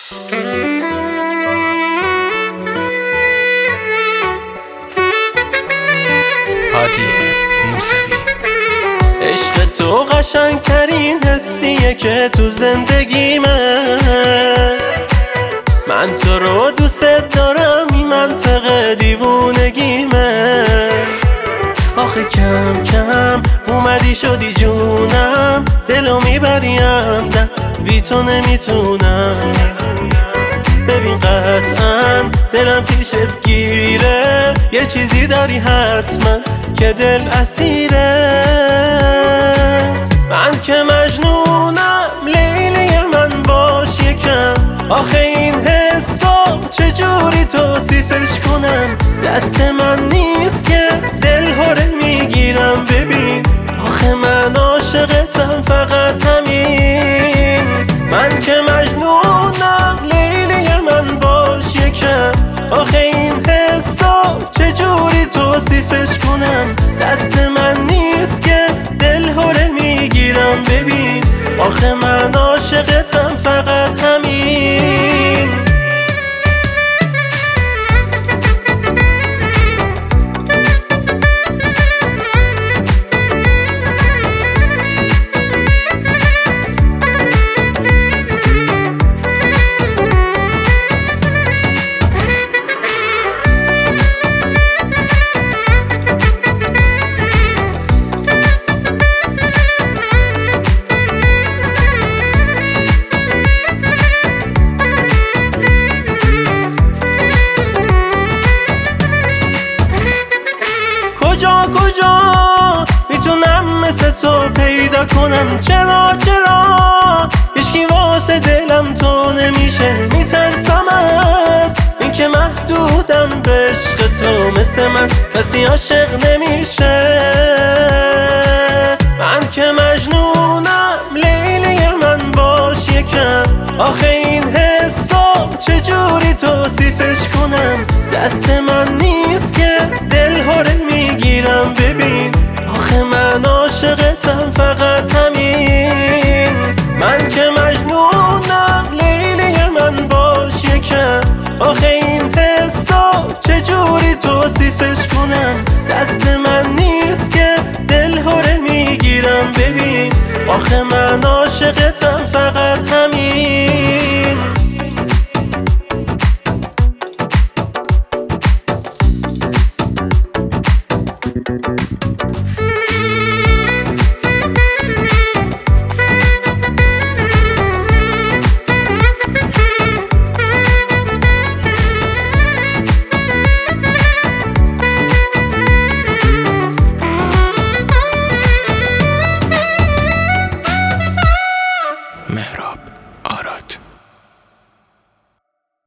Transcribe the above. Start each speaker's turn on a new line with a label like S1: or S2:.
S1: هادی موسوی.
S2: عشق تو قشنگترین حسیه که تو زندگیمه. من تو رو دوست دارم، این منطق دیوونگیمه. آخه کم کم اومدی شدی جونم، دلو میبریم نه بی تو نمیتونم. ببین قطعا دلم پیشت گیره، یه چیزی داری حتما که دل اسیره. من که مجنونم، لیلی من باش یکم. آخه این حسو چجوری توصیفش کنم؟ دست من نیست که دل هره میگیرم. ببین آخه من عاشقتم، فقط همین. من که مجنونم، لیلی من باش یکم. آخه این حسو چجوری توصیفش کنم؟ دست من نیست که دل هره میگیرم. ببین آخه من عاشقتم، فقط همین. کجا میتونم مثل تو پیدا کنم؟ چرا هیچکی واسه دلم تو نمیشه؟ میترسم از اینکه محدودم به عشق تو، مثل من کسی عاشق نمیشه. من که مجنونم، لیلی من باش یکم. آخه این حسو چجوری توصیفش کنم؟ دست من نیست که دل هره میگیرم. ببین آخه من عاشقتم، فقط همین. من که مجنونم، لیلی من باش یکم. آخه این حسو چجوری توصیفش کنم؟ دست من نیست که دل هره میگیرم. ببین آخه من عاشقتم، فقط همین.